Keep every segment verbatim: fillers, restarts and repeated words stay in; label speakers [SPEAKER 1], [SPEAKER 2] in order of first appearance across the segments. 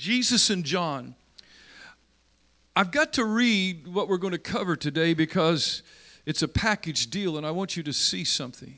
[SPEAKER 1] Jesus and John. I've got to read what we're going to cover today because it's a package deal and I want you to see something.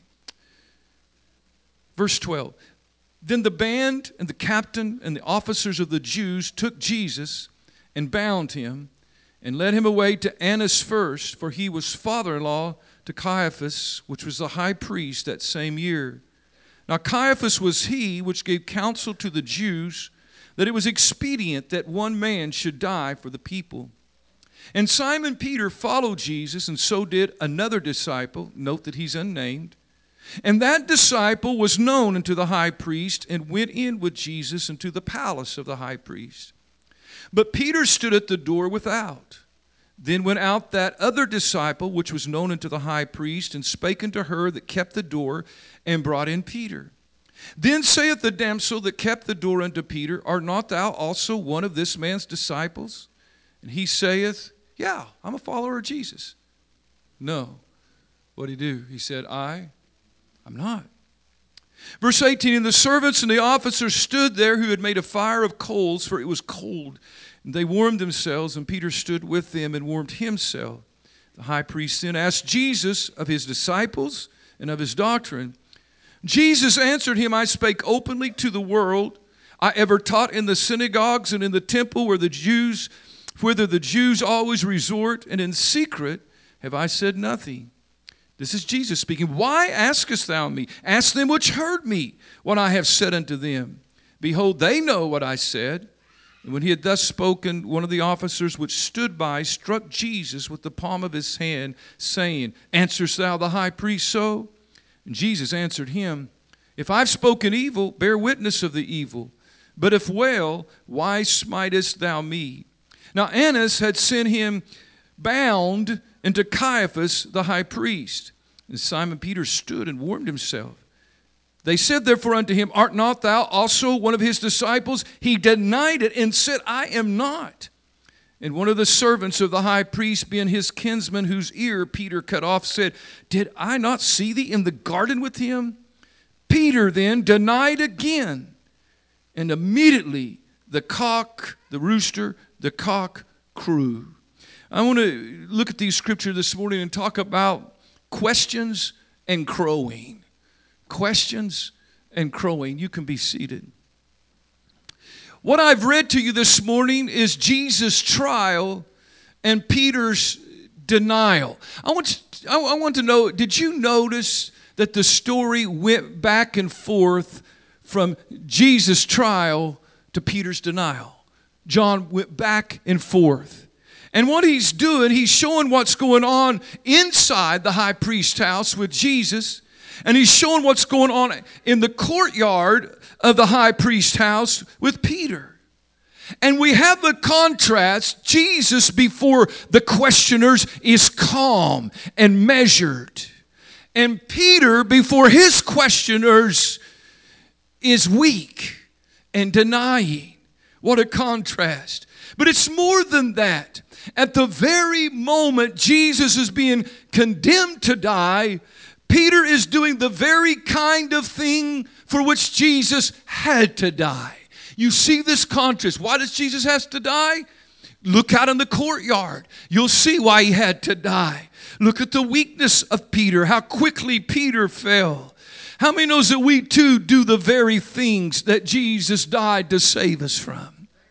[SPEAKER 1] Verse twelve. Then the band and the captain and the officers of the Jews took Jesus and bound him and led him away to Annas first, for he was father-in-law to Caiaphas, which was the high priest that same year. Now Caiaphas was he which gave counsel to the Jews that it was expedient that one man should die for the people. And Simon Peter followed Jesus, and so did another disciple. Note that he's unnamed. And that disciple was known unto the high priest, and went in with Jesus into the palace of the high priest. But Peter stood at the door without. Then went out that other disciple, which was known unto the high priest, and spake unto her that kept the door, and brought in Peter. Then saith the damsel that kept the door unto Peter, Art not thou also one of this man's disciples? And he saith, Yeah, I'm a follower of Jesus. No. What did he do? He said, I, I'm not. Verse eighteen, and the servants and the officers stood there who had made a fire of coals, for it was cold. And they warmed themselves, and Peter stood with them and warmed himself. The high priest then asked Jesus of his disciples and of his doctrine. Jesus answered him, I spake openly to the world. I ever taught in the synagogues and in the temple where the Jews, whither the Jews always resort, and in secret have I said nothing. This is Jesus speaking. Why askest thou me? Ask them which heard me, what I have said unto them. Behold, they know what I said. And when he had thus spoken, one of the officers which stood by struck Jesus with the palm of his hand, saying, Answerest thou the high priest so? And Jesus answered him, If I've spoken evil, bear witness of the evil. But if well, why smitest thou me? Now Annas had sent him bound into Caiaphas the high priest. And Simon Peter stood and warmed himself. They said therefore unto him, Art not thou also one of his disciples? He denied it and said, I am not. And one of the servants of the high priest, being his kinsman, whose ear Peter cut off, said, Did I not see thee in the garden with him? Peter then denied again. And immediately the cock, the rooster, the cock crew. I want to look at these scriptures this morning and talk about questions and crowing. Questions and crowing. You can be seated. What I've read to you this morning is Jesus' trial and Peter's denial. I want, I want to know, did you notice that the story went back and forth from Jesus' trial to Peter's denial? John went back and forth. And what he's doing, he's showing what's going on inside the high priest's house with Jesus. And he's showing what's going on in the courtyard of the high priest's house with Peter. And we have the contrast. Jesus before the questioners is calm and measured. And Peter before his questioners is weak and denying. What a contrast. But it's more than that. At the very moment Jesus is being condemned to die, Peter is doing the very kind of thing for which Jesus had to die. You see this contrast. Why does Jesus have to die? Look out in the courtyard. You'll see why he had to die. Look at the weakness of Peter, how quickly Peter fell. How many knows that we too do the very things that Jesus died to save us from?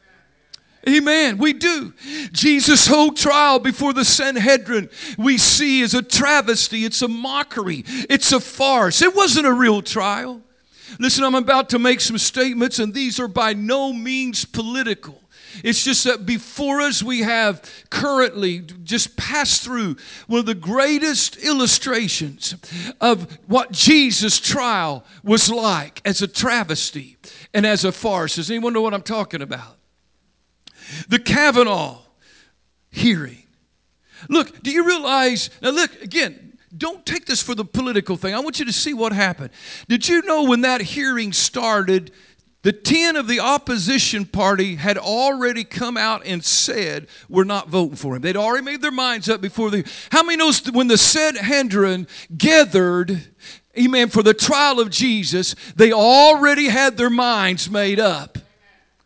[SPEAKER 1] Amen. We do. Jesus' whole trial before the Sanhedrin we see is a travesty. It's a mockery. It's a farce. It wasn't a real trial. Listen, I'm about to make some statements, and these are by no means political. It's just that before us we have currently just passed through one of the greatest illustrations of what Jesus' trial was like as a travesty and as a farce. Does anyone know what I'm talking about? The Kavanaugh hearing. Look, do you realize, now look, again, don't take this for the political thing. I want you to see what happened. Did you know when that hearing started, the ten of the opposition party had already come out and said, we're not voting for him. They'd already made their minds up before the, how many knows that when the Sanhedrin gathered, amen, for the trial of Jesus, they already had their minds made up.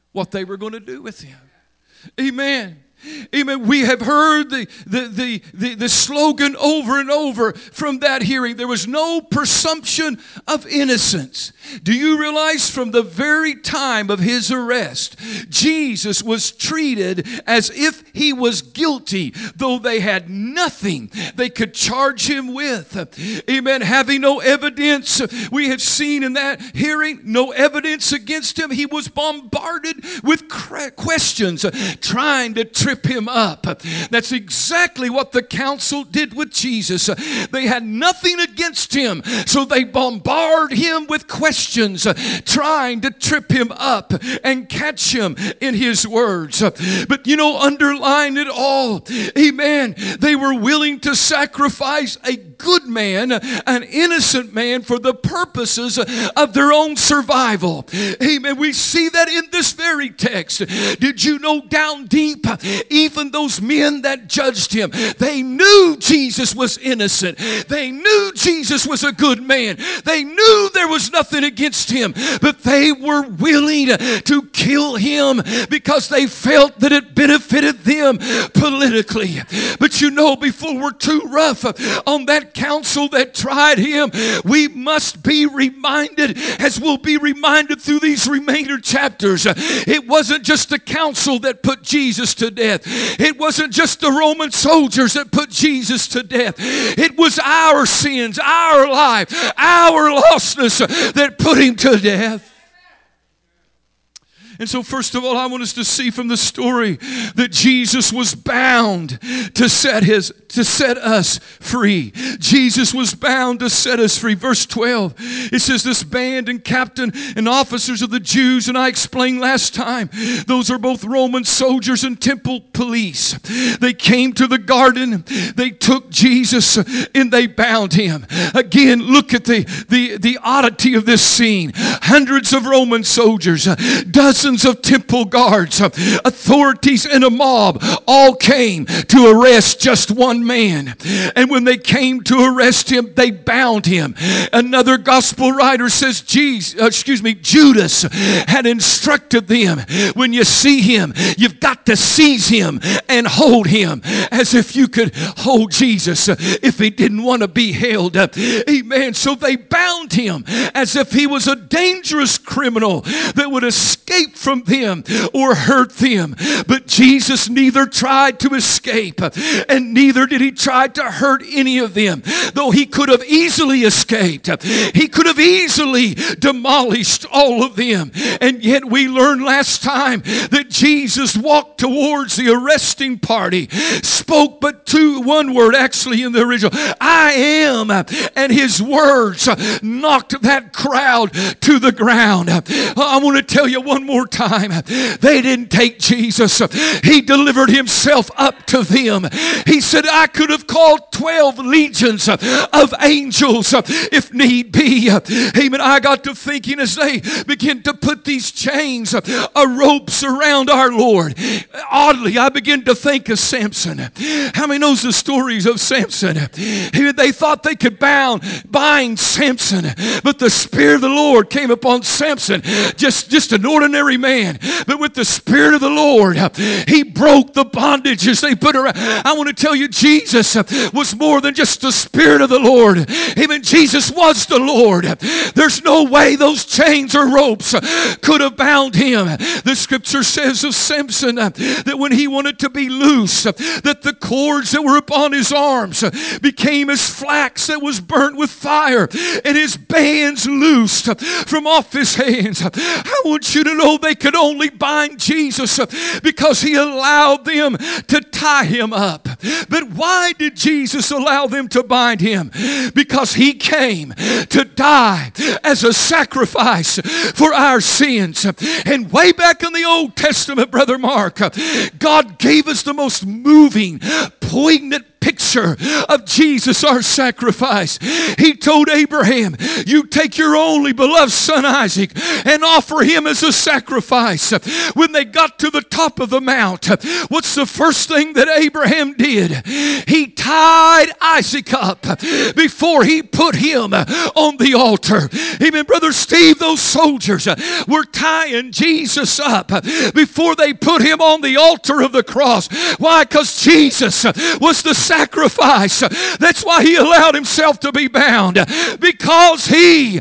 [SPEAKER 1] what they were going to do with him. Amen. Amen. We have heard the, the, the, the, the slogan over and over from that hearing. There was no presumption of innocence. Do you realize from the very time of his arrest, Jesus was treated as if he was guilty, though they had nothing they could charge him with. Amen. Having no evidence, we have seen in that hearing, no evidence against him. He was bombarded with questions, trying to trip him up. That's exactly what the council did with Jesus. They had nothing against him, so they bombard him with questions, trying to trip him up and catch him in his words. But you know, underlying it all, amen, they were willing to sacrifice a good man, an innocent man, for the purposes of their own survival. Amen. We see that in this very text. Did you know down deep, even those men that judged him, they knew Jesus was innocent. They knew Jesus was a good man. They knew there was nothing against him, but they were willing to kill him because they felt that it benefited them politically. But you know, before we're too rough on that council that tried him, we must be reminded, as we'll be reminded through these remainder chapters, it wasn't just the council that put Jesus to death. It wasn't just the Roman soldiers that put Jesus to death. It was our sins, our life, our lostness that put him to death. And so first of all, I want us to see from the story that Jesus was bound to set his to set us free. Jesus was bound to set us free. Verse twelve, it says, this band and captain and officers of the Jews, and I explained last time, those are both Roman soldiers and temple police. They came to the garden, they took Jesus, and they bound him. Again, look at the, the, the oddity of this scene. Hundreds of Roman soldiers, dozens of temple guards, authorities, and a mob all came to arrest just one man. And when they came to arrest him, they bound him. Another gospel writer says, Jesus, excuse me, Judas had instructed them, when you see him, you've got to seize him and hold him as if you could hold Jesus if he didn't want to be held. Amen. So they bound him as if he was a dangerous criminal that would escape from them or hurt them. But Jesus neither tried to escape, and neither did he try to hurt any of them, though he could have easily escaped. He could have easily demolished all of them. And yet we learned last time that Jesus walked towards the arresting party, spoke but two, one word actually in the original, I am, and his words knocked that crowd to the ground. I want to tell you one more time, they didn't take Jesus. He delivered himself up to them. He said, I could have called twelve legions of angels if need be. Amen. I got to thinking as they begin to put these chains of ropes around our Lord. Oddly, I begin to think of Samson. How many knows the stories of Samson? They thought they could bound, bind Samson, but the Spirit of the Lord came upon Samson, just, just an ordinary man. But with the Spirit of the Lord, he broke the bondages they put around. I want to tell you, Jesus was more than just the Spirit of the Lord. Even Jesus was the Lord. There's no way those chains or ropes could have bound him. The scripture says of Samson that when he wanted to be loose, that the cords that were upon his arms became as flax that was burnt with fire, and his bands loosed from off his hands. I want you to know they could only bind Jesus because he allowed them to tie him up. But why did Jesus allow them to bind him? Because he came to die as a sacrifice for our sins. And way back in the Old Testament, Brother Mark, God gave us the most moving, poignant picture of Jesus, our sacrifice. He told Abraham, you take your only beloved son Isaac and offer him as a sacrifice. When they got to the top of the mount, what's the first thing that Abraham did? He tied Isaac up before he put him on the altar. Amen, Brother Steve, those soldiers were tying Jesus up before they put him on the altar of the cross. Why? Because Jesus was the sacrifice. That's why he allowed himself to be bound, because he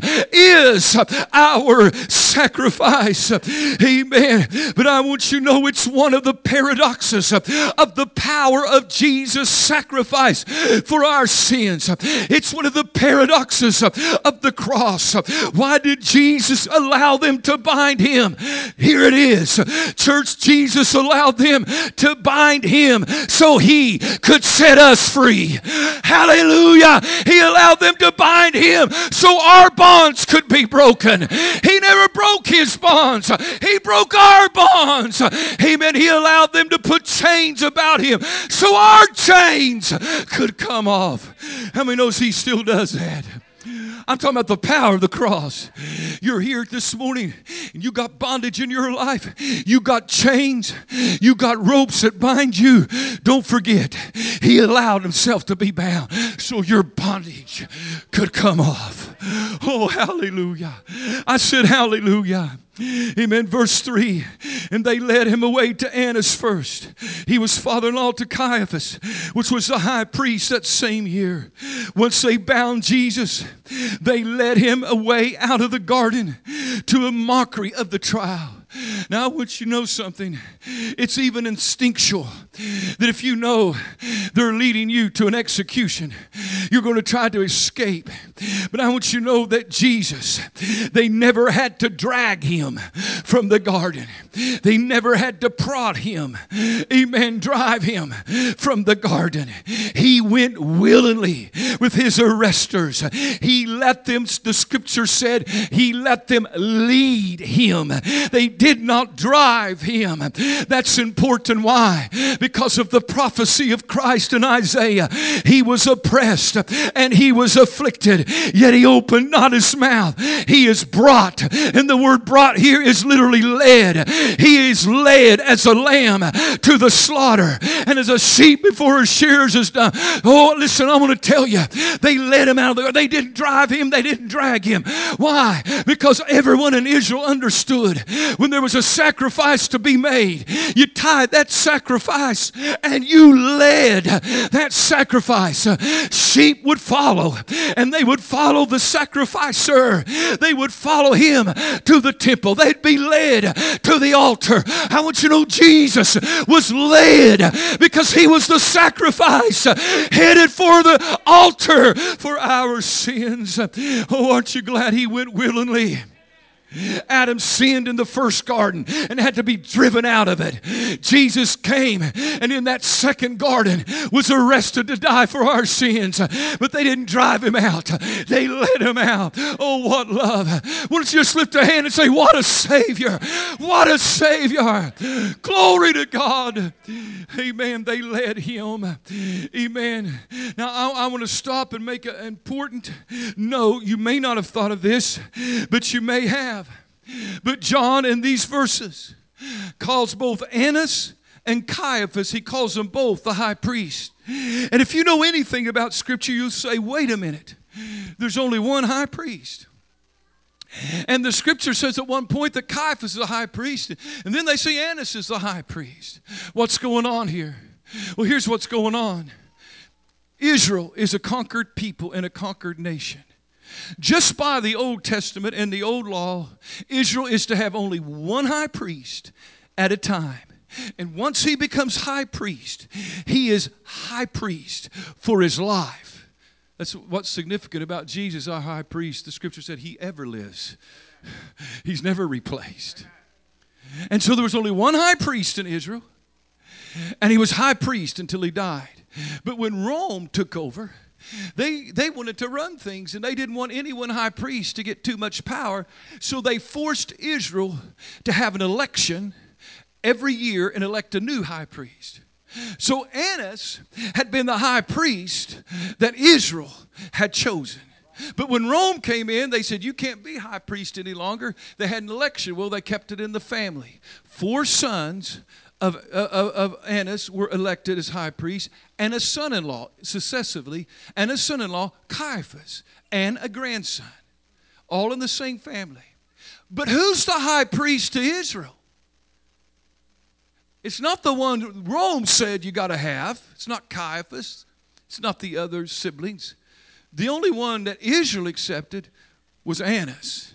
[SPEAKER 1] is our sacrifice. Amen. But I want you to know it's one of the paradoxes of the power of Jesus' sacrifice for our sins. It's one of the paradoxes of the cross. Why did Jesus allow them to bind him? Here it is. Church, Jesus allowed them to bind him so he could set us free. Hallelujah. He allowed them to bind him so our bonds could be broken. He never broke his bonds. He broke our bonds. Amen. He allowed them to put chains about him so our chains could come off. How many knows he still does that? I'm talking about the power of the cross. You're here this morning and you got bondage in your life. You got chains. You got ropes that bind you. Don't forget, he allowed himself to be bound so your bondage could come off. Oh, hallelujah. I said hallelujah. Amen. Verse three. And they led him away to Annas first. He was father-in-law to Caiaphas, which was the high priest that same year. Once they bound Jesus, they led him away out of the garden to a mockery of the trial. Now, I want you to know something. It's even instinctual that if you know they're leading you to an execution, you're going to try to escape. But I want you to know that Jesus, they never had to drag him from the garden. They never had to prod him. Amen. Drive him from the garden. He went willingly with his arresters. He let them, the scripture said, he let them lead him. They did not drive him. That's important. Why? Because of the prophecy of Christ in Isaiah. He was oppressed and he was afflicted, yet he opened not his mouth. He is brought, and the word brought here is literally led. He is led as a lamb to the slaughter, and as a sheep before her shears is done. Oh, listen, I want to tell you, they led him out of the, they didn't drive him, they didn't drag him. Why? Because everyone in Israel understood when there was a sacrifice to be made, you tied that sacrifice and you led that sacrifice. Sheep would follow, and they would follow the sacrificer. They would follow him to the temple. They'd be led to the altar. I want you to know Jesus was led because he was the sacrifice headed for the altar for our sins. Oh, aren't you glad he went willingly? Adam sinned in the first garden and had to be driven out of it. Jesus came and in that second garden was arrested to die for our sins. But they didn't drive him out. They led him out. Oh, what love. Why don't you just lift a hand and say, what a Savior. What a Savior. Glory to God. Amen. They led him. Amen. Now, I, I want to stop and make an important note. You may not have thought of this, but you may have. But John in these verses calls both Annas and Caiaphas, he calls them both the high priest. And if you know anything about Scripture, you'll say, wait a minute, there's only one high priest. And the Scripture says at one point that Caiaphas is the high priest, and then they say Annas is the high priest. What's going on here? Well, here's what's going on. Israel is a conquered people and a conquered nation. Just by the Old Testament and the Old Law, Israel is to have only one high priest at a time. And once he becomes high priest, he is high priest for his life. That's what's significant about Jesus, our high priest. The Scripture said he ever lives. He's never replaced. And so there was only one high priest in Israel, and he was high priest until he died. But when Rome took over, They they wanted to run things, and they didn't want any one high priest to get too much power. So they forced Israel to have an election every year and elect a new high priest. So Annas had been the high priest that Israel had chosen. But when Rome came in, they said, you can't be high priest any longer. They had an election. Well, they kept it in the family. Four sons of, of, of Annas were elected as high priest, and a son-in-law, successively, and a son-in-law, Caiaphas, and a grandson, all in the same family. But who's the high priest to Israel? It's not the one Rome said you got to have. It's not Caiaphas. It's not the other siblings. The only one that Israel accepted was Annas.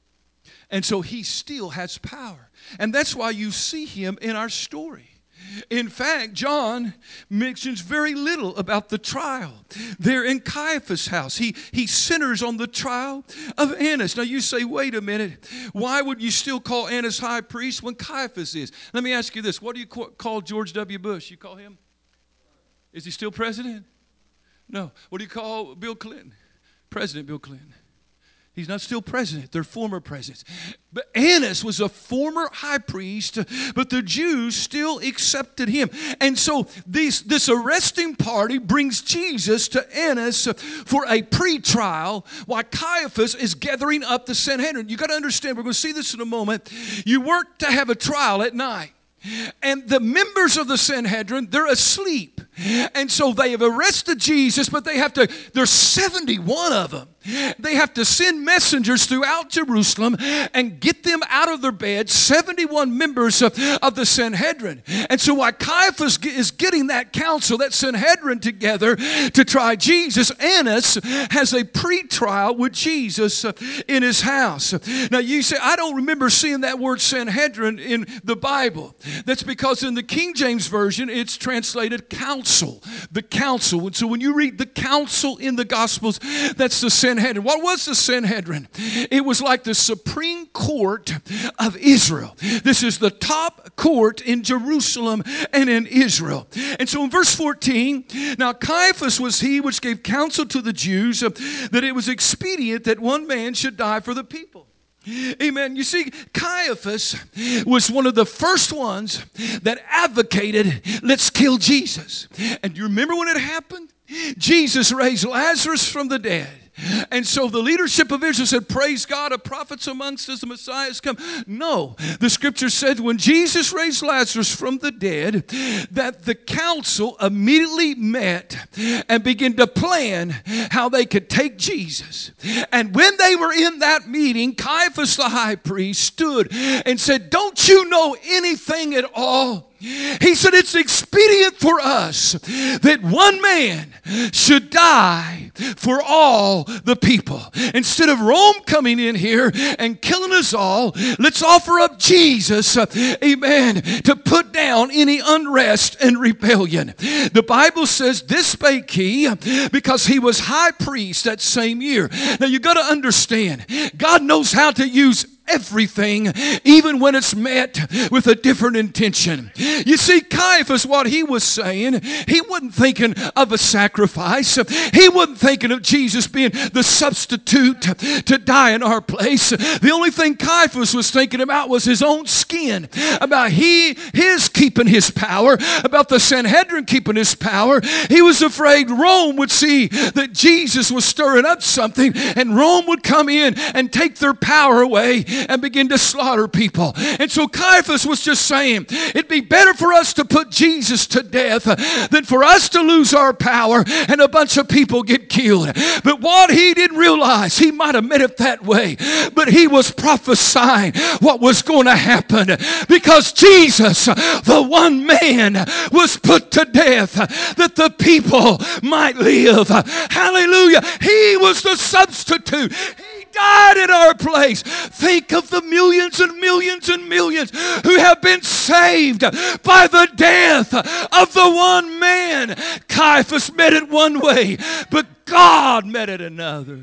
[SPEAKER 1] And so he still has power. And that's why you see him in our story. In fact, John mentions very little about the trial. They're in Caiaphas' house. He, he centers on the trial of Annas. Now you say, wait a minute. Why would you still call Annas high priest when Caiaphas is? Let me ask you this. What do you call George W. Bush? You call him? Is he still president? No. What do you call Bill Clinton? President Bill Clinton. He's not still president. They're former presidents. But Annas was a former high priest, but the Jews still accepted him. And so these, this arresting party brings Jesus to Annas for a pre-trial while Caiaphas is gathering up the Sanhedrin. You've got to understand, we're going to see this in a moment. You weren't to have a trial at night. And the members of the Sanhedrin, they're asleep. And so they have arrested Jesus, but they have to, there's seventy-one of them. They have to send messengers throughout Jerusalem and get them out of their beds, seventy-one members of, of the Sanhedrin. And so while Caiaphas is getting that council, that Sanhedrin together to try Jesus, Annas has a pre-trial with Jesus in his house. Now you say, I don't remember seeing that word Sanhedrin in the Bible. That's because in the King James Version, it's translated council. The council. And so when you read the council in the Gospels, that's the Sanhedrin. What was the Sanhedrin? It was like the Supreme Court of Israel. This is the top court in Jerusalem and in Israel. And so in verse fourteen, now Caiaphas was he which gave counsel to the Jews that it was expedient that one man should die for the people. Amen. You see, Caiaphas was one of the first ones that advocated, let's kill Jesus. And you remember when it happened? Jesus raised Lazarus from the dead. And so the leadership of Israel said, praise God, a prophet's amongst us, the Messiah has come. No, the scripture said when Jesus raised Lazarus from the dead, that the council immediately met and began to plan how they could take Jesus. And when they were in that meeting, Caiaphas the high priest stood and said, don't you know anything at all? He said, it's expedient for us that one man should die for all the people. Instead of Rome coming in here and killing us all, let's offer up Jesus, amen, to put down any unrest and rebellion. The Bible says this spake he because he was high priest that same year. Now you got to understand, God knows how to use everything, even when it's met with a different intention. You see, Caiaphas, what he was saying, he wasn't thinking of a sacrifice. He wasn't thinking of Jesus being the substitute to die in our place. The only thing Caiaphas was thinking about was his own skin, about he, his keeping his power, about the Sanhedrin keeping his power. He was afraid Rome would see that Jesus was stirring up something and Rome would come in and take their power away and begin to slaughter people. And so Caiaphas was just saying, it'd be better for us to put Jesus to death than for us to lose our power and a bunch of people get killed. But what he didn't realize, he might have meant it that way, but he was prophesying what was going to happen because Jesus, the one man, was put to death that the people might live. Hallelujah. He was the substitute. He died in our place. Think of the millions and millions and millions who have been saved by the death of the one man. Caiaphas met it one way, but God met it another.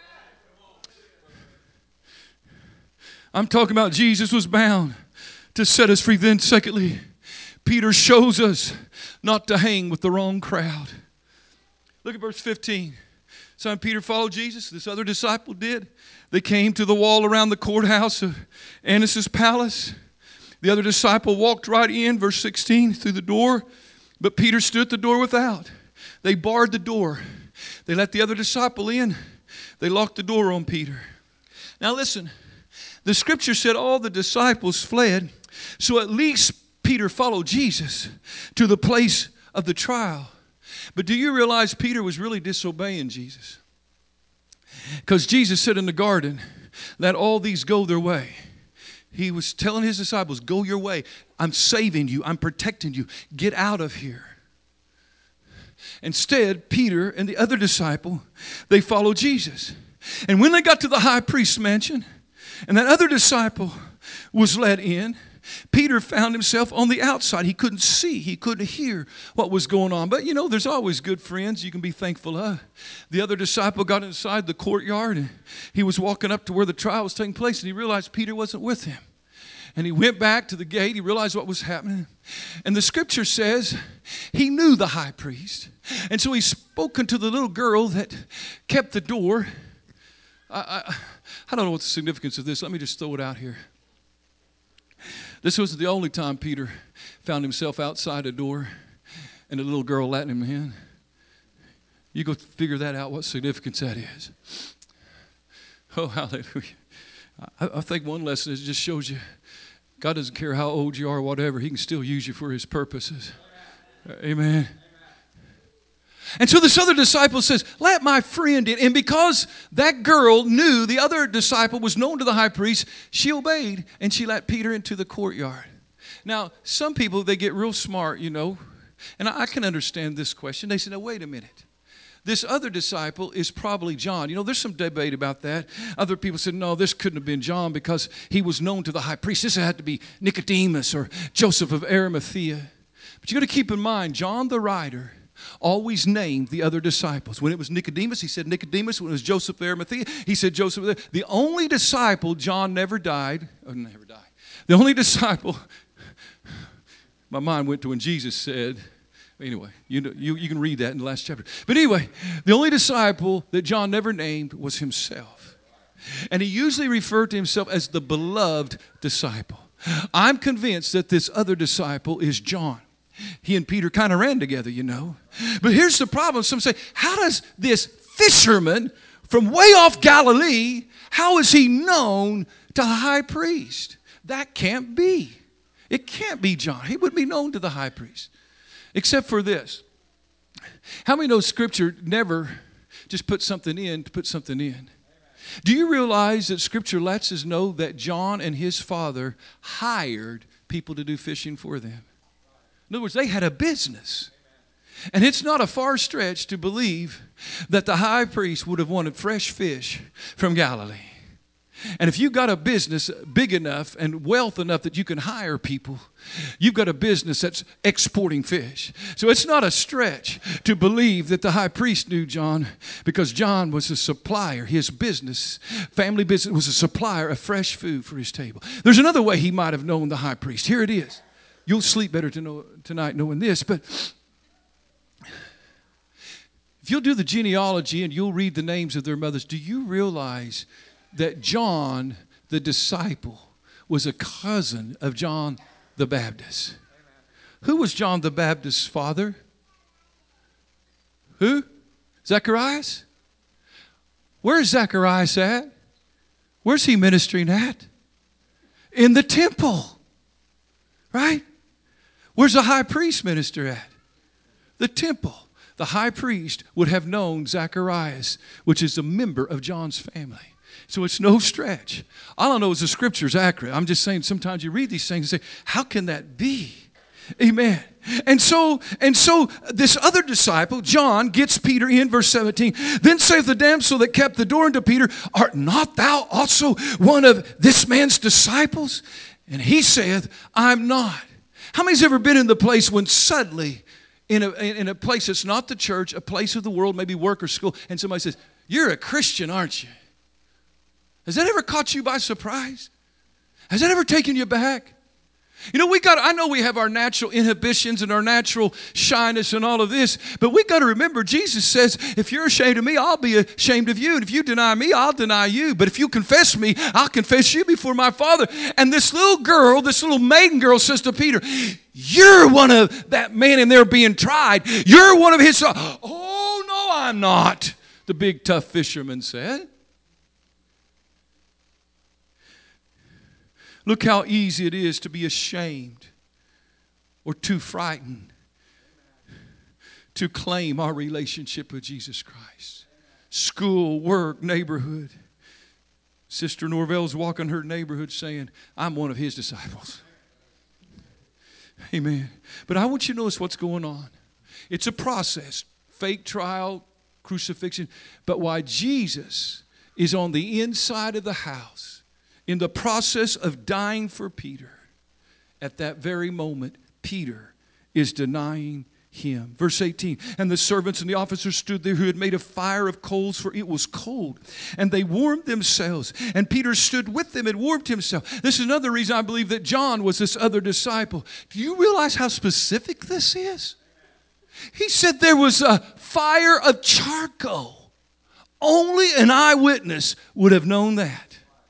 [SPEAKER 1] I'm talking about Jesus was bound to set us free. Then secondly, Peter shows us not to hang with the wrong crowd. Look at verse fifteen. Simon Peter followed Jesus. This other disciple did. They came to the wall around the courthouse of Annas' palace. The other disciple walked right in, verse sixteen, through the door. But Peter stood at the door without. They barred the door. They let the other disciple in. They locked the door on Peter. Now listen, the scripture said all the disciples fled, so at least Peter followed Jesus to the place of the trial. But do you realize Peter was really disobeying Jesus? Because Jesus said in the garden, let all these go their way. He was telling his disciples, go your way. I'm saving you. I'm protecting you. Get out of here. Instead, Peter and the other disciple, they followed Jesus. And when they got to the high priest's mansion, and that other disciple was let in, Peter found himself on the outside. He couldn't see. He couldn't hear what was going on. But, you know, there's always good friends you can be thankful of. The other disciple got inside the courtyard, and he was walking up to where the trial was taking place, and he realized Peter wasn't with him. And he went back to the gate. He realized what was happening. And the scripture says he knew the high priest. And so he spoke unto the little girl that kept the door. I, I, I don't know what the significance of this. Let me just throw it out here. This wasn't the only time Peter found himself outside a door and a little girl letting him in. You go figure that out, what significance that is. Oh, hallelujah. I, I think one lesson is it just shows you God doesn't care how old you are or whatever. He can still use you for his purposes. Amen. Amen. And so this other disciple says, let my friend in. And because that girl knew the other disciple was known to the high priest, she obeyed and she let Peter into the courtyard. Now, some people, they get real smart, you know, and I can understand this question. They say, now, wait a minute. This other disciple is probably John. You know, there's some debate about that. Other people said, no, this couldn't have been John because he was known to the high priest. This had to be Nicodemus or Joseph of Arimathea. But you got to keep in mind, John the writer always named the other disciples. When it was Nicodemus, he said Nicodemus. When it was Joseph of Arimathea, he said Joseph. The only disciple, John never died. Oh, never died. The only disciple, my mind went to when Jesus said, anyway, you, know, you, you can read that in the last chapter. But anyway, the only disciple that John never named was himself. And he usually referred to himself as the beloved disciple. I'm convinced that this other disciple is John. He and Peter kind of ran together, you know. But here's the problem. Some say, how does this fisherman from way off Galilee, how is he known to the high priest? That can't be. It can't be John. He wouldn't be known to the high priest. Except for this. How many know Scripture never just put something in to put something in? Do you realize that Scripture lets us know that John and his father hired people to do fishing for them? In other words, they had a business. And it's not a far stretch to believe that the high priest would have wanted fresh fish from Galilee. And if you've got a business big enough and wealth enough that you can hire people, you've got a business that's exporting fish. So it's not a stretch to believe that the high priest knew John, because John was a supplier. His business, family business, was a supplier of fresh food for his table. There's another way he might have known the high priest. Here it is. You'll sleep better to know, tonight knowing this, but if you'll do the genealogy and you'll read the names of their mothers, do you realize that John, the disciple, was a cousin of John the Baptist? Who was John the Baptist's father? Who? Zacharias? Where's Zacharias at? Where's he ministering at? In the temple. Right? Where's the high priest minister at? The temple. The high priest would have known Zacharias, which is a member of John's family. So it's no stretch. All I know is the Scripture's accurate. I'm just saying sometimes you read these things and say, how can that be? Amen. And so, and so this other disciple, John, gets Peter in, verse seventeen. Then saith the damsel that kept the door unto Peter, art not thou also one of this man's disciples? And he saith, I'm not. How many's ever been in the place when suddenly, in a, in a place that's not the church, a place of the world, maybe work or school, and somebody says, you're a Christian, aren't you? Has that ever caught you by surprise? Has that ever taken you back? You know, we got, I know we have our natural inhibitions and our natural shyness and all of this, but we got to remember Jesus says, if you're ashamed of me, I'll be ashamed of you. And if you deny me, I'll deny you. But if you confess me, I'll confess you before my Father. And this little girl, this little maiden girl says to Peter, you're one of that man in there being tried. You're one of his. Oh, no, I'm not, the big tough fisherman said. Look how easy it is to be ashamed or too frightened to claim our relationship with Jesus Christ. School, work, neighborhood. Sister Norvell's walking her neighborhood saying, I'm one of his disciples. Amen. But I want you to notice what's going on. It's a process. Fake trial, crucifixion. But why Jesus is on the inside of the house, in the process of dying for Peter, at that very moment, Peter is denying him. Verse eighteen, and the servants and the officers stood there who had made a fire of coals, for it was cold. And they warmed themselves. And Peter stood with them and warmed himself. This is another reason I believe that John was this other disciple. Do you realize how specific this is? He said there was a fire of charcoal. Only an eyewitness would have known that.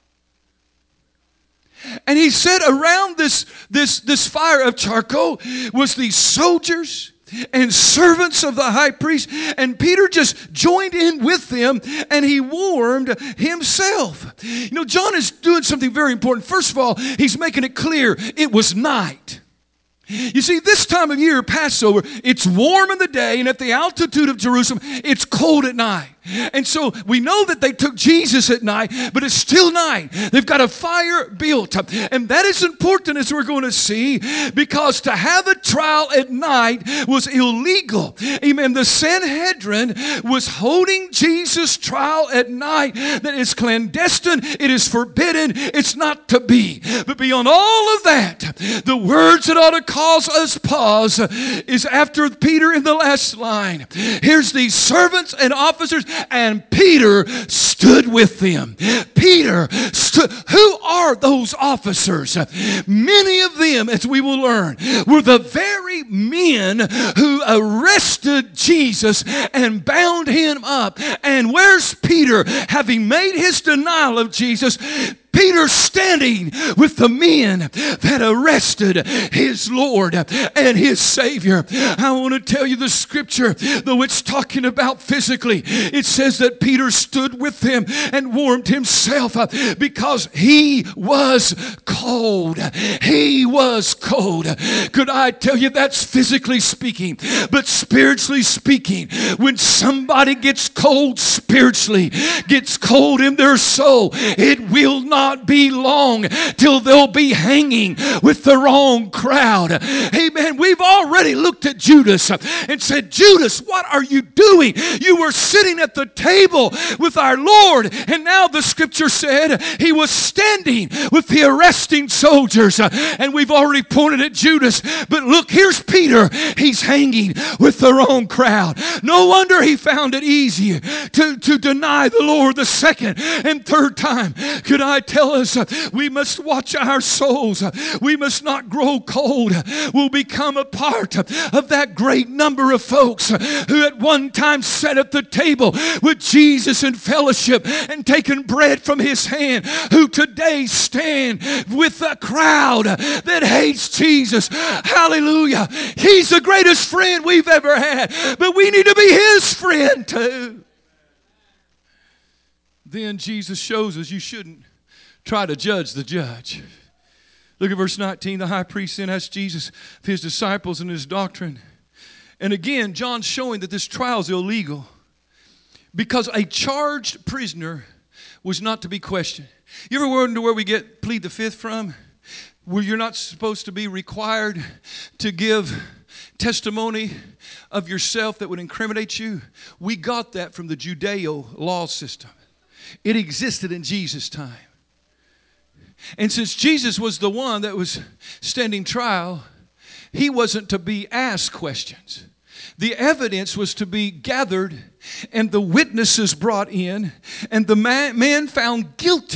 [SPEAKER 1] And he said around this, this, this fire of charcoal was these soldiers and servants of the high priest. And Peter just joined in with them and he warmed himself. You know, John is doing something very important. First of all, he's making it clear it was night. You see, this time of year, Passover, it's warm in the day, and at the altitude of Jerusalem, it's cold at night. And so we know that they took Jesus at night, but it's still night. They've got a fire built. And that is important, as we're going to see, because to have a trial at night was illegal. Amen. The Sanhedrin was holding Jesus' trial at night. That is clandestine. It is forbidden. It's not to be. But beyond all of that, the words that ought to cause us pause is after Peter in the last line. Here's these servants and officers, and Peter stood with them. Peter stood. Who are those officers? Many of them, as we will learn, were the very men who arrested Jesus and bound him up. And where's Peter? Having made his denial of Jesus, Peter standing with the men that arrested his Lord and his Savior. I want to tell you the scripture, though it's talking about physically, it says that Peter stood with them and warmed himself because he was cold. He was cold. Could I tell you that's physically speaking, but spiritually speaking, when somebody gets cold spiritually, gets cold in their soul, it will not be long till they'll be hanging with the wrong crowd. Amen. We've already looked at Judas and said, Judas, what are you doing? You were sitting at the table with our Lord, and now the scripture said he was standing with the arresting soldiers. And we've already pointed at Judas, but look, here's Peter. He's hanging with the wrong crowd. No wonder he found it easier to, to deny the Lord the second and third time. Could I tell us we must watch our souls. We must not grow cold. We'll become a part of that great number of folks who at one time sat at the table with Jesus in fellowship and taken bread from his hand, who today stand with the crowd that hates Jesus. Hallelujah. He's the greatest friend we've ever had, but we need to be his friend too. Then Jesus shows us you shouldn't try to judge the judge. Look at verse nineteen. The high priest then asked Jesus of his disciples and his doctrine. And again, John's showing that this trial is illegal because a charged prisoner was not to be questioned. You ever wonder where we get plead the fifth from? Where you're not supposed to be required to give testimony of yourself that would incriminate you. We got that from the Judeo law system. It existed in Jesus' time. And since Jesus was the one that was standing trial, he wasn't to be asked questions. The evidence was to be gathered and the witnesses brought in, and the man, man found guilty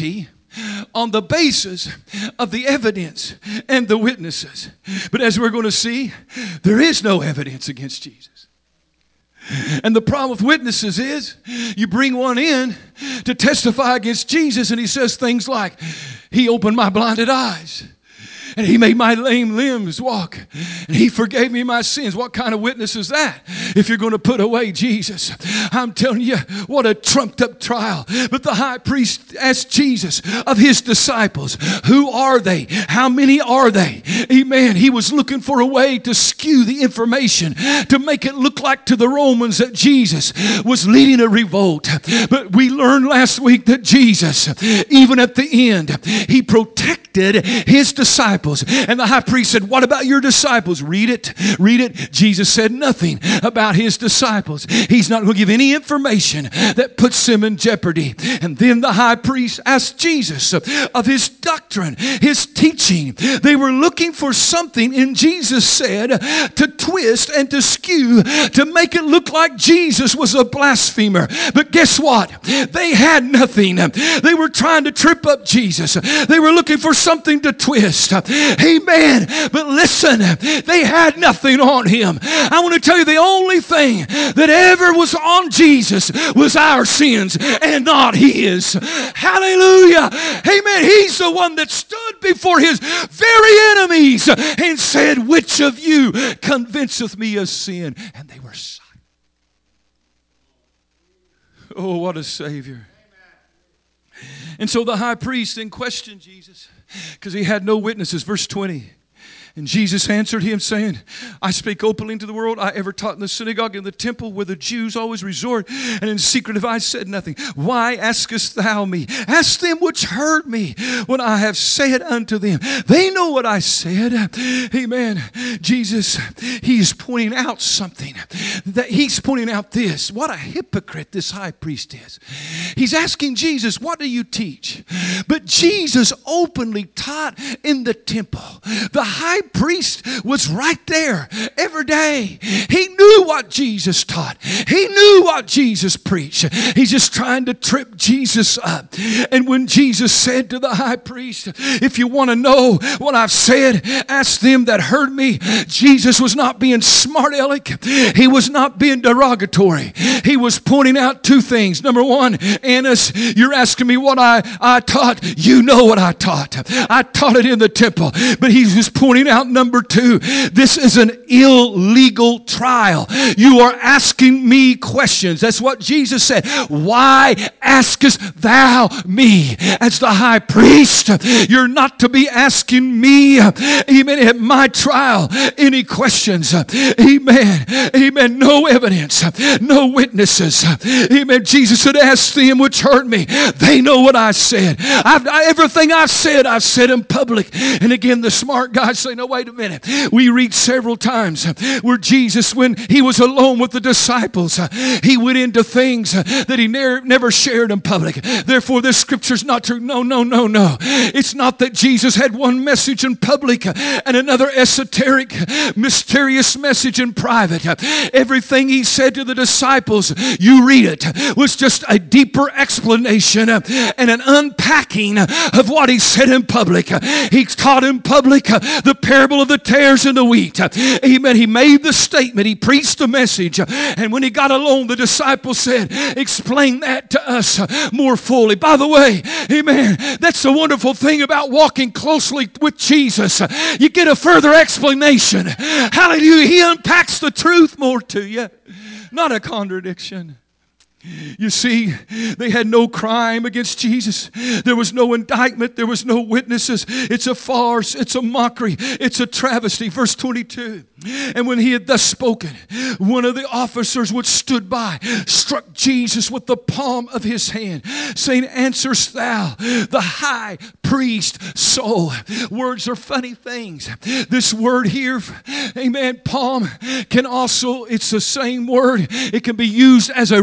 [SPEAKER 1] on the basis of the evidence and the witnesses. But as we're going to see, there is no evidence against Jesus. And the problem with witnesses is you bring one in to testify against Jesus and he says things like, he opened my blinded eyes. And he made my lame limbs walk. And he forgave me my sins. What kind of witness is that if you're going to put away Jesus? I'm telling you, what a trumped up trial. But the high priest asked Jesus of his disciples, who are they? How many are they? Amen. He was looking for a way to skew the information, to make it look like to the Romans that Jesus was leading a revolt. But we learned last week that Jesus, even at the end, he protected his disciples. And the high priest said, what about your disciples? Read it. Read it. Jesus said nothing about his disciples. He's not going to give any information that puts them in jeopardy. And then the high priest asked Jesus of his doctrine, his teaching. They were looking for something in Jesus said to twist and to skew, to make it look like Jesus was a blasphemer. But guess what? They had nothing. They were trying to trip up Jesus. They were looking for something to twist. Amen. But listen, they had nothing on him. I want to tell you, the only thing that ever was on Jesus was our sins and not his. Hallelujah. Amen. He's the one that stood before his very enemies and said, which of you convinceth me of sin? And they were silent. Oh, what a Savior. And so the high priest then questioned Jesus because he had no witnesses. Verse twenty. And Jesus answered him, saying, I speak openly to the world. I ever taught in the synagogue, in the temple, where the Jews always resort, and in secret have I said nothing. Why askest thou me? Ask them which heard me when I have said unto them. They know what I said. Amen. Jesus, he's pointing out something. That he's pointing out this. What a hypocrite this high priest is. He's asking Jesus, what do you teach? But Jesus openly taught in the temple. The high priest was right there every day. He knew what Jesus taught. He knew what Jesus preached. He's just trying to trip Jesus up. And when Jesus said to the high priest, if you want to know what I've said, ask them that heard me. Jesus was not being smart aleck. He was not being derogatory. He was pointing out two things. Number one, Annas, you're asking me what I, I taught. You know what I taught. I taught it in the temple. But he was pointing out, number two, this is an illegal trial. You are asking me questions. That's what Jesus said. Why askest thou me? As the high priest, you're not to be asking me, amen, at my trial, any questions. Amen. Amen. No evidence. No witnesses. Amen. Jesus said, ask them which heard me. They know what I said. I've, everything I've said, I've said in public. And again, the smart guys say, no, wait a minute. We read several times where Jesus, when he was alone with the disciples, he went into things that he never, never shared in public. Therefore, this scripture's not true. No, no, no, no. It's not that Jesus had one message in public and another esoteric, mysterious message in private. Everything he said to the disciples, you read it, was just a deeper explanation and an unpacking of what he said in public. He taught in public the parable of the tares and the wheat. Amen. He made the statement. He preached the message. And when he got alone, the disciples said, explain that to us more fully. By the way, amen, that's the wonderful thing about walking closely with Jesus. You get a further explanation. Hallelujah. He unpacks the truth more to you. Not a contradiction. You see, they had no crime against Jesus. There was no indictment. There was no witnesses. It's a farce. It's a mockery. It's a travesty. Verse twenty-two. And when he had thus spoken, one of the officers which stood by struck Jesus with the palm of his hand, saying, answerest thou the high priest so? Words are funny things. This word here, amen, palm, can also, it's the same word. It can be used as a rod.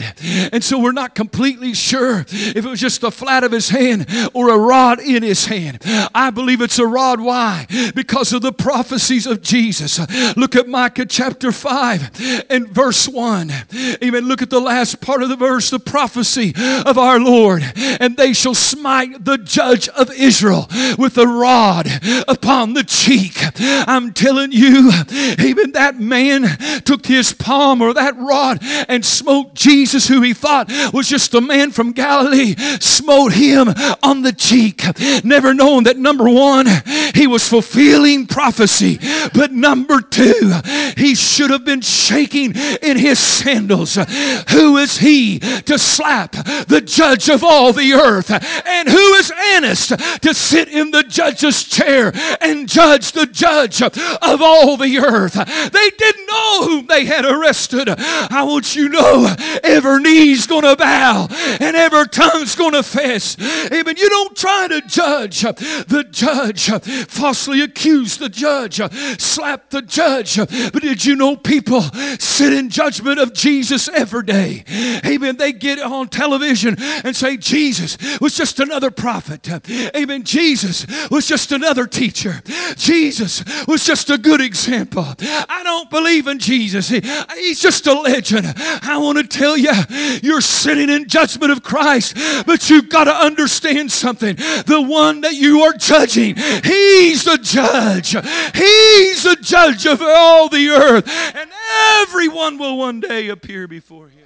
[SPEAKER 1] And so we're not completely sure if it was just the flat of his hand or a rod in his hand. I believe it's a rod. Why? Because of the prophecies of Jesus. Look at Micah chapter five and verse one. Even look at the last part of the verse, the prophecy of our Lord. And they shall smite the judge of Israel with a rod upon the cheek. I'm telling you, even that man took his palm or that rod and smote Jesus, who he thought was just a man from Galilee, smote him on the cheek. Never known that, number one, he was fulfilling prophecy, but number two, he should have been shaking in his sandals. Who is he to slap the judge of all the earth? And who is Annas to sit in the judge's chair and judge the judge of all the earth? They didn't know whom they had arrested. I want you to know, every knee's going to bow and every tongue's going to fess. Amen. You don't try to judge the judge, falsely accuse the judge, slap the judge. But did you know people sit in judgment of Jesus every day? Amen. They get on television and say Jesus was just another prophet. Amen. Jesus was just another teacher. Jesus was just a good example. I don't believe in Jesus. He, he's just a legend. I want to tell you, you're sitting in judgment of Christ, but you've got to understand something. The one that you are judging, he's the judge. He's the judge of all the earth, and everyone will one day appear before him.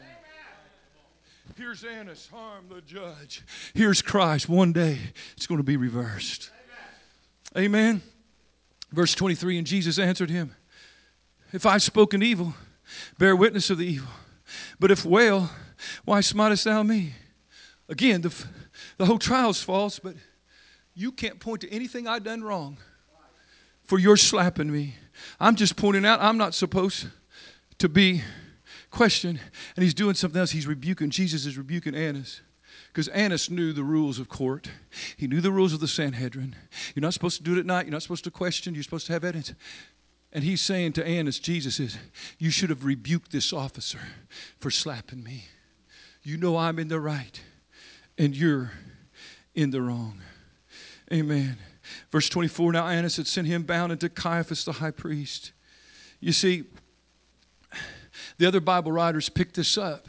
[SPEAKER 1] Here's Annas, harm the judge. Here's Christ. One day it's going to be reversed. Amen. Verse twenty-three, and Jesus answered him, if I've spoken evil, bear witness of the evil. But if well, why smitest thou me? Again, the, the whole trial's false, but you can't point to anything I've done wrong for your slapping me. I'm just pointing out I'm not supposed to be questioned. And he's doing something else. He's rebuking, Jesus is rebuking Annas. Because Annas knew the rules of court. He knew the rules of the Sanhedrin. You're not supposed to do it at night. You're not supposed to question. You're supposed to have evidence. And he's saying to Annas, Jesus is, you should have rebuked this officer for slapping me. You know I'm in the right, and you're in the wrong. Amen. Verse twenty-four, now Annas had sent him bound unto Caiaphas the high priest. You see, the other Bible writers picked this up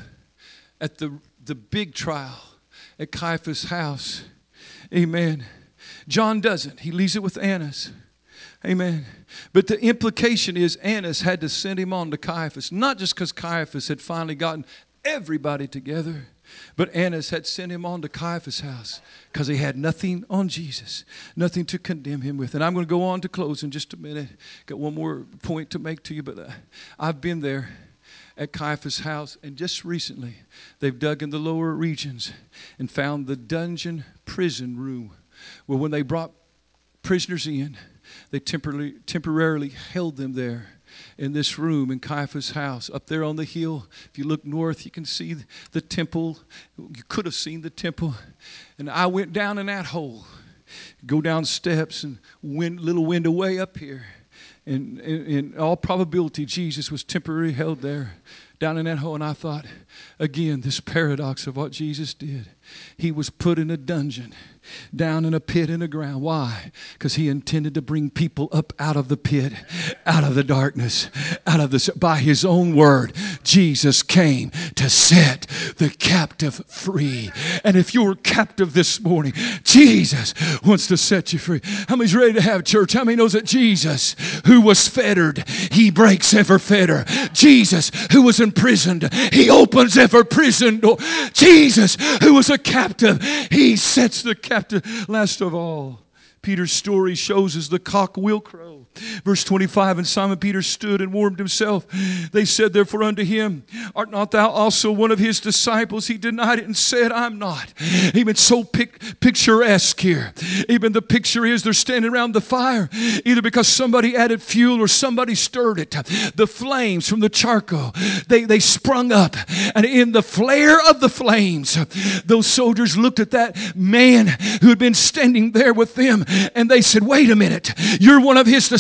[SPEAKER 1] at the, the big trial at Caiaphas' house. Amen. John doesn't. He leaves it with Annas. Amen. But the implication is Annas had to send him on to Caiaphas, not just because Caiaphas had finally gotten everybody together, but Annas had sent him on to Caiaphas' house because he had nothing on Jesus, nothing to condemn him with. And I'm going to go on to close in just a minute. Got one more point to make to you, but uh, I've been there at Caiaphas' house, and just recently they've dug in the lower regions and found the dungeon prison room where when they brought prisoners in, they temporarily, temporarily held them there in this room in Caiaphas' house. Up there on the hill, if you look north, you can see the temple. You could have seen the temple. And I went down in that hole, go down steps and wind, little window way up here. And in all probability, Jesus was temporarily held there down in that hole. And I thought, again, this paradox of what Jesus did. He was put in a dungeon, down in a pit in the ground. Why? Because he intended to bring people up out of the pit, out of the darkness, out of the, by his own word. Jesus came to set the captive free. And if you're captive this morning, Jesus wants to set you free. How many's ready to have church? How many knows that Jesus, who was fettered, he breaks every fetter. Jesus, who was imprisoned, he opens every prison door. Jesus, who was a captive, he sets the captive. Last of all, Peter's story shows us the cock will crow. Verse twenty-five, and Simon Peter stood and warmed himself. They said therefore unto him, art not thou also one of his disciples? He denied it and said, I'm not. Even so pic- picturesque here. Even the picture is they're standing around the fire, either because somebody added fuel or somebody stirred it. The flames from the charcoal, they, they sprung up. And in the flare of the flames, those soldiers looked at that man who had been standing there with them, and they said, wait a minute, you're one of his disciples.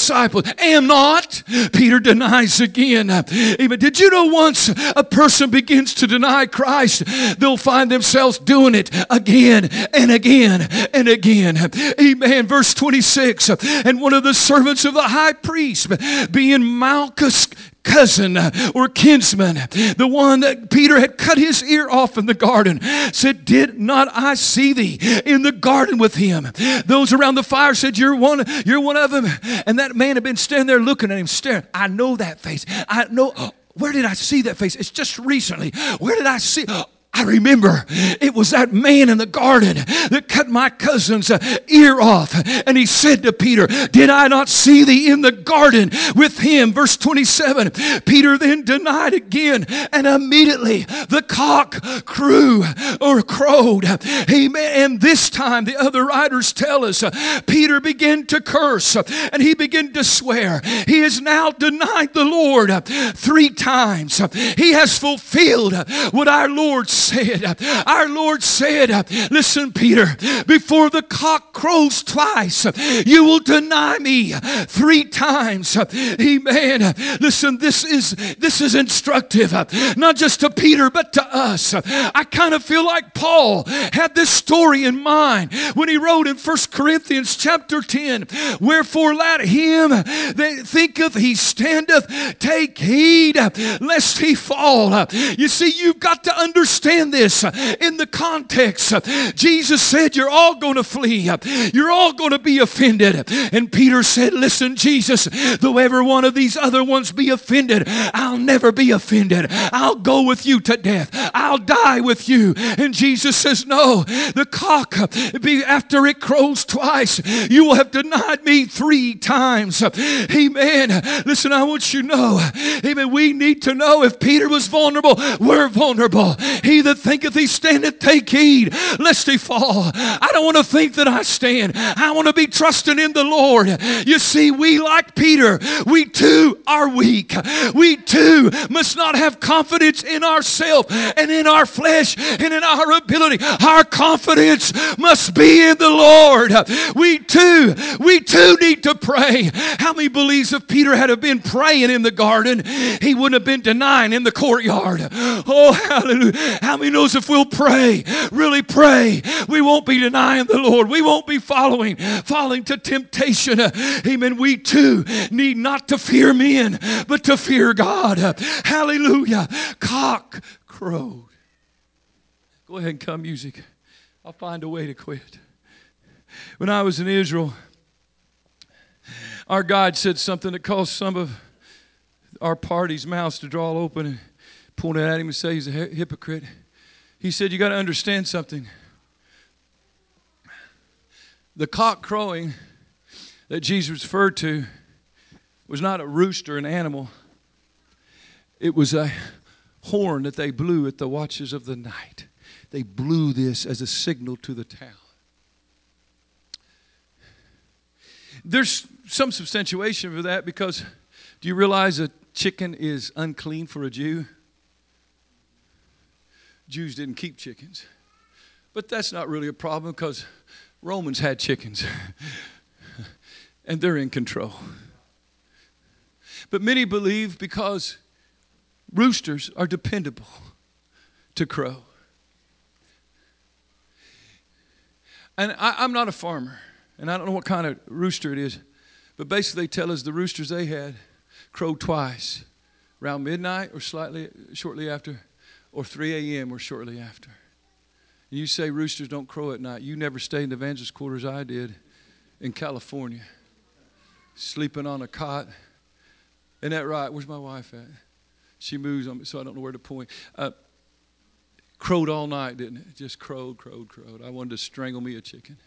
[SPEAKER 1] disciples, am not. Peter denies again. Amen. Did you know once a person begins to deny Christ, they'll find themselves doing it again and again and again. Amen. Verse twenty-six, and one of the servants of the high priest, being Malchus' cousin or kinsman, the one that Peter had cut his ear off in the garden, said, did not I see thee in the garden with him? Those around the fire said, you're one, you're one of them. And that man had been standing there looking at him, staring. I know that face. I know. Where did I see that face? It's just recently. Where did I see? I remember it was that man in the garden that cut my cousin's ear off. And he said to Peter, did I not see thee in the garden with him? Verse twenty-seven, Peter then denied again, and immediately the cock crew or crowed. Amen. And this time the other writers tell us Peter began to curse and he began to swear. He has now denied the Lord three times. He has fulfilled what our Lord said. Our Lord said, listen, Peter, before the cock crows twice, you will deny me three times. Amen. Listen, this is this is instructive, not just to Peter, but to us. I kind of feel like Paul had this story in mind when he wrote in First Corinthians chapter ten, wherefore let him that thinketh he standeth take heed lest he fall. You see, you've got to understand this in the context. Jesus said, you're all going to flee. You're all going to be offended. And Peter said, listen, Jesus, though every one of these other ones be offended, I'll never be offended. I'll go with you to death. I'll die with you. And Jesus says, no, the cock, be after it crows twice, you will have denied me three times. Amen. Listen, I want you to know, amen, we need to know if Peter was vulnerable, we're vulnerable. He that thinketh he standeth, take heed lest he fall. I don't want to think that I stand. I want to be trusting in the Lord. You see, we like Peter, we too are weak. We too must not have confidence in ourselves and in our flesh and in our ability. Our confidence must be in the Lord. We too, we too need to pray. How many believes if Peter had have been praying in the garden, he wouldn't have been denying in the courtyard? Oh, hallelujah. How many knows if we'll pray, really pray, we won't be denying the Lord. We won't be following, falling to temptation. Amen. We too need not to fear men, but to fear God. Hallelujah. Cock crowed. Go ahead and come, music. I'll find a way to quit. When I was in Israel, our guide said something that caused some of our party's mouths to draw open and pointed at him and say he's a hypocrite. He said, you got to understand something. The cock crowing that Jesus referred to was not a rooster, an animal. It was a horn that they blew at the watches of the night. They blew this as a signal to the town. There's some substantiation for that because do you realize a chicken is unclean for a Jew? Jews didn't keep chickens. But that's not really a problem because Romans had chickens. And they're in control. But many believe because roosters are dependable to crow. And I, I'm not a farmer. And I don't know what kind of rooster it is. But basically they tell us the roosters they had crowed twice. Around midnight or slightly shortly after. Or three a.m. or shortly after. And you say roosters don't crow at night. You never stayed in the evangelist quarters I did in California. Sleeping on a cot. Isn't that right? Where's my wife at? She moves on me, so I don't know where to point. Uh, crowed all night, didn't it? Just crowed, crowed, crowed. I wanted to strangle me a chicken.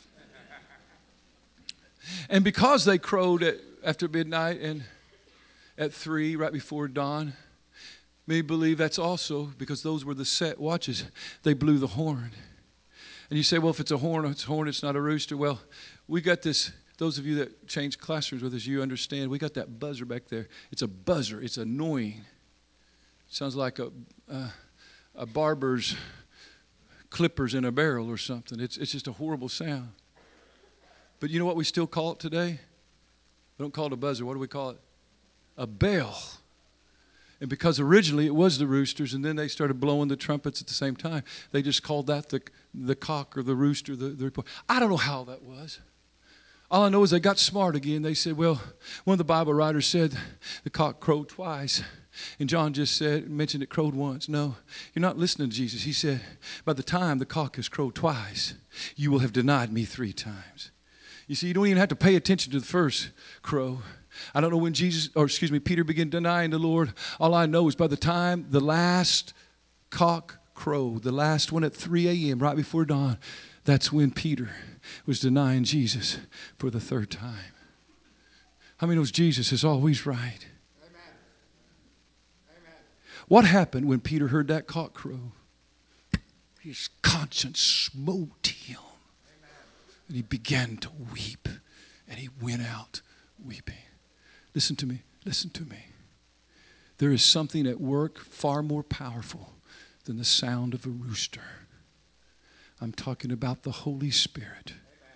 [SPEAKER 1] And because they crowed at, after midnight and at three, right before dawn, many believe that's also because those were the set watches. They blew the horn. And you say, well, if it's a horn, it's a horn, it's not a rooster. Well, we got this, those of you that change classrooms with us, you understand, we got that buzzer back there. It's a buzzer. It's annoying. It sounds like a, uh, a barber's clippers in a barrel or something. It's, it's just a horrible sound. But you know what we still call it today? We don't call it a buzzer. What do we call it? A bell. And because originally it was the roosters, and then they started blowing the trumpets at the same time, they just called that the, the cock or the rooster, the, the report. I don't know how that was. All I know is they got smart again. They said, well, one of the Bible writers said the cock crowed twice. And John just said, mentioned it crowed once. No, you're not listening to Jesus. He said, by the time the cock has crowed twice, you will have denied me three times. You see, you don't even have to pay attention to the first crow. I don't know when Jesus, or excuse me, Peter began denying the Lord. All I know is by the time the last cock crowed, the last one at three a.m., right before dawn, that's when Peter was denying Jesus for the third time. How many knows Jesus is always right? Amen. Amen. What happened when Peter heard that cock crow? His conscience smote him. Amen. And he began to weep. And he went out weeping. Listen to me. Listen to me. There is something at work far more powerful than the sound of a rooster. I'm talking about the Holy Spirit.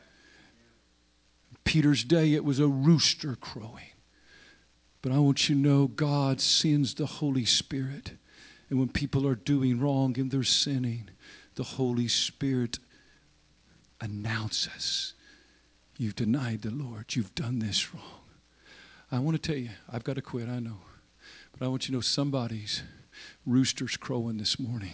[SPEAKER 1] In Peter's day, it was a rooster crowing. But I want you to know God sends the Holy Spirit. And when people are doing wrong and they're sinning, the Holy Spirit announces, you've denied the Lord. You've done this wrong. I want to tell you, I've got to quit, I know. But I want you to know somebody's rooster's crowing this morning.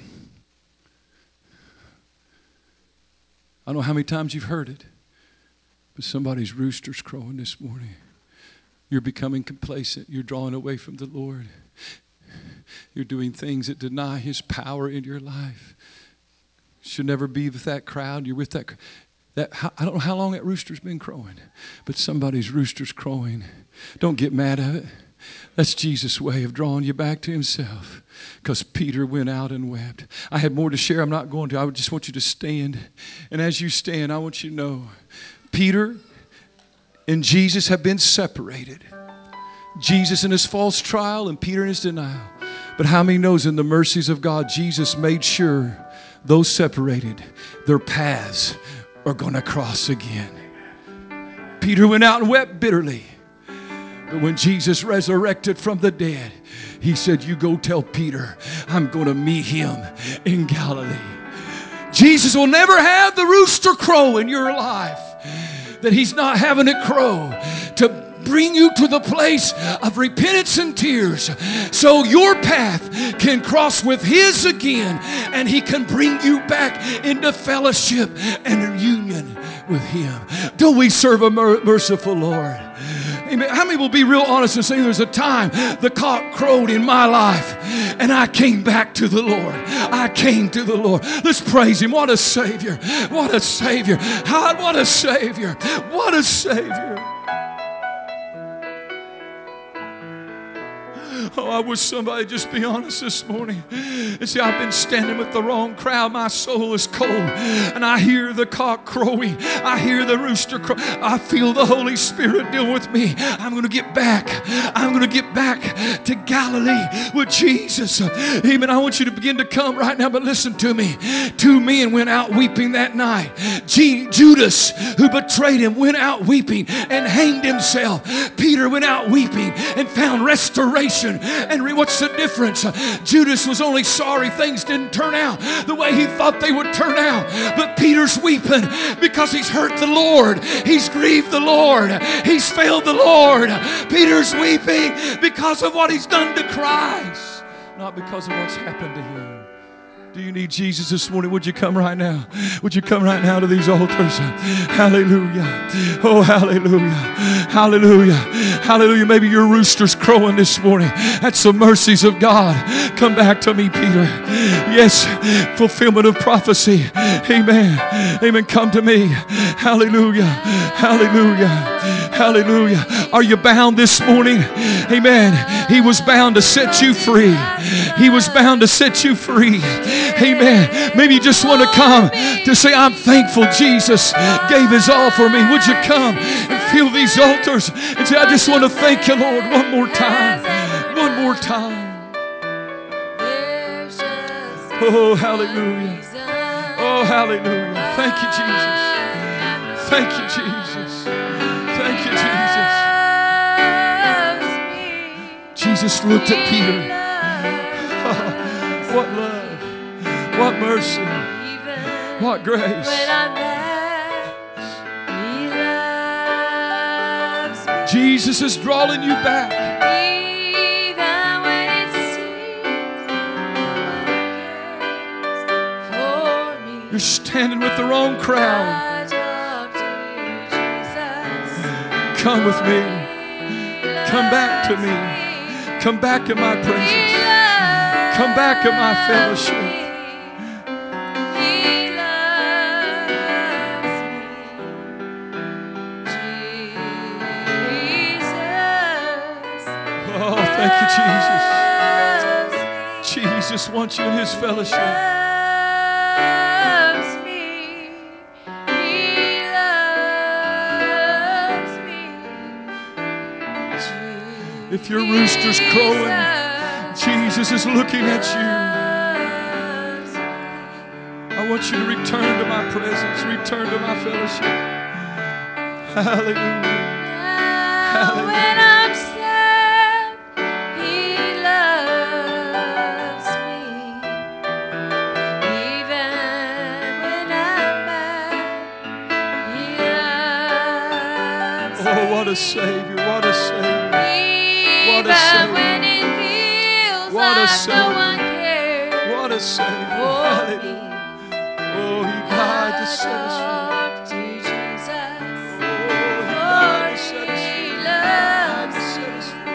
[SPEAKER 1] I don't know how many times you've heard it, but somebody's rooster's crowing this morning. You're becoming complacent. You're drawing away from the Lord. You're doing things that deny His power in your life. Should never be with that crowd. You're with that crowd. That, I don't know how long that rooster's been crowing, but somebody's rooster's crowing. Don't get mad at it. That's Jesus' way of drawing you back to Himself, because Peter went out and wept. I had more to share. I'm not going to. I would just want you to stand. And as you stand, I want you to know, Peter and Jesus have been separated. Jesus in His false trial and Peter in his denial. But how many knows in the mercies of God, Jesus made sure those separated, their paths are going to cross again. Peter went out and wept bitterly. But when Jesus resurrected from the dead, He said, you go tell Peter, I'm going to meet him in Galilee. Jesus will never have the rooster crow in your life that He's not having it crow to bring you to the place of repentance and tears so your path can cross with His again, and He can bring you back into fellowship and union with Him. Don't we serve a mer- merciful Lord? Amen. How many will be real honest and say there's a time the cock crowed in my life and I came back to the Lord. I came to the Lord. Let's praise Him. What a Savior. What a Savior. God, what a Savior. What a Savior. Oh, I wish somebody just be honest this morning and say, I've been standing with the wrong crowd. My soul is cold. And I hear the cock crowing. I hear the rooster crow. I feel the Holy Spirit deal with me. I'm going to get back. I'm going to get back to Galilee with Jesus. Amen. I want you to begin to come right now, but listen to me. Two men went out weeping that night. G- Judas, who betrayed Him, went out weeping and hanged himself. Peter went out weeping and found restoration. And what's the difference? Judas was only sorry things didn't turn out the way he thought they would turn out. But Peter's weeping because he's hurt the Lord. He's grieved the Lord. He's failed the Lord. Peter's weeping because of what he's done to Christ, not because of what's happened to him. Do you need Jesus this morning? Would you come right now? Would you come right now to these altars? Hallelujah. Oh, hallelujah. Hallelujah. Hallelujah. Maybe your rooster's crowing this morning. That's the mercies of God. Come back to me, Peter. Yes, fulfillment of prophecy. Amen. Amen. Come to me. Hallelujah. Hallelujah. Hallelujah. Are you bound this morning? Amen. He was bound to set you free. He was bound to set you free. Amen. Maybe you just want to come to say, I'm thankful Jesus gave His all for me. Would you come and feel these altars and say, I just want to thank you, Lord, one more time. One more time. Oh, hallelujah. Oh, hallelujah. Thank you, Jesus. Thank you, Jesus. Thank you, Jesus. Jesus looked at Peter. Oh, what love, what mercy, what grace. Jesus is drawing you back. You're standing with the wrong crowd. Come with me. Come back to me. Come back in my presence. Come back in my fellowship. Oh, thank you, Jesus. Jesus wants you in His fellowship. If your rooster's crowing, Jesus is looking at you. I want you to return to my presence, return to my fellowship. Hallelujah. Hallelujah. When I'm sad, He loves me. Even when I'm mad, He loves me. Oh, what a Savior, what a Savior. What a Savior. When it feels what like a Savior. No one cares. What a Savior. Hallelujah. Oh, He died to set us free. To Jesus. Oh, He died to set us free. He died to set us free.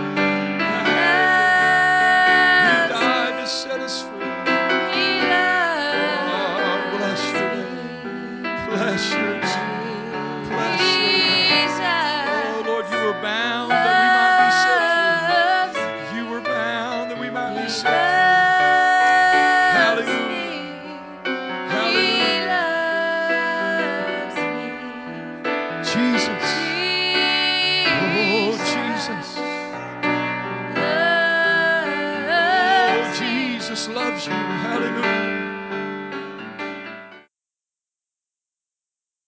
[SPEAKER 1] He died to set us free. He loves oh, bless your name. Bless your name. Bless your name. Oh, Lord, you were bound that we might be set free. You were bound that we might be set free. Hallelujah. Hallelujah. Jesus. Oh, Jesus. Oh, Jesus loves you. Hallelujah.